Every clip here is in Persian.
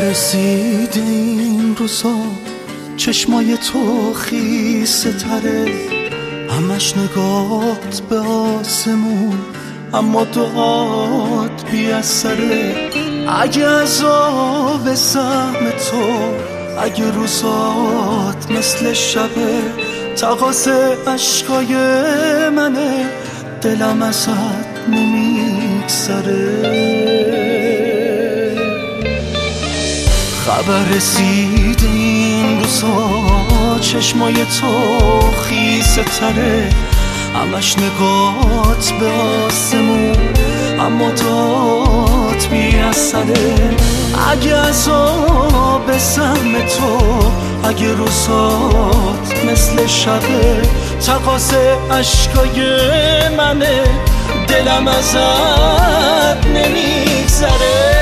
رسید این روزا چشمای تو خیسه تره، همش نگات به آسمون اما دعات بی اثره. اگه عذاب سهم تو، اگه روزات مثل شبه، تقاص عشقای منه، دلم ازت نمیگذره. خبر رسید این روزا چشمای تو خیسه تره، همش نگات به آسمون اما داد بی اثره. اگه عذاب سهم تو، اگه روزات مثل شبه، تقاص عشقای منه، دلم ازت نمیگذره.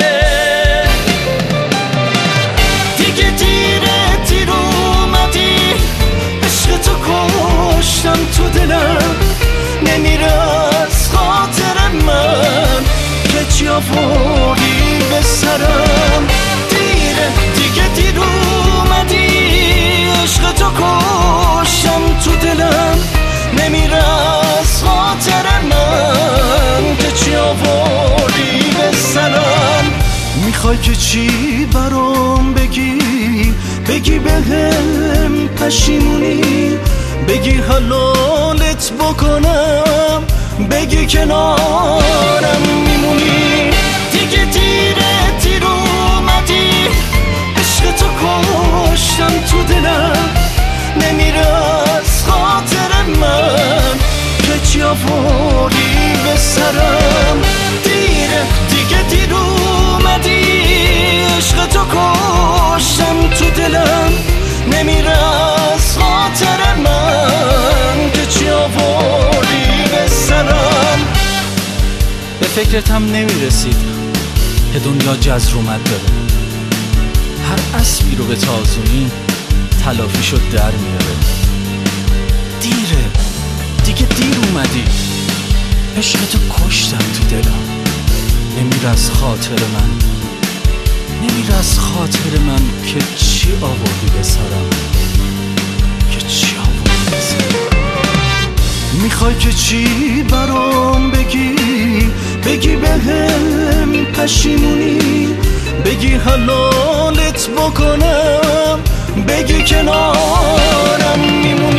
دیگه دیره دیر اومدی، عشق تو کشتم تو دلم، نمیره از خاطر من که چی آوردی به سرم. دیره دیگه دیر اومدی، عشق تو کشتم تو دلم، نمیره از خاطر من که چی آوردی به سرم. میخوای که چی برام بگی، بگی بهم پشیمونی، بگی حلالت بکنم، بگی کنارم میمونی. دیگه دیره دیر اومدی، عشق تو کشتم تو دلم، نمیره از خاطر من که چی آوردی به سرم. دیره دیگه دیر اومدی، عشق تو کشتم تو دلم، نمیره از خاطر من که چی آوردی به سرم. به فکرتم نمیرسیدم که دنیا جزر اومد داره، هر اسبی رو به تازونی تلافیشو در میاره. دیره دیگه دیر اومدی، عشق تو کشتم تو دلم، نمیره از خاطر من، نمیره از خاطر من که چی آوردی به سرم، که چی آوردی به سرم. میخوای که چی برام بگی، بگی بهم پشیمونی، بگی حلالت بکنم، بگی کنارم میمونی.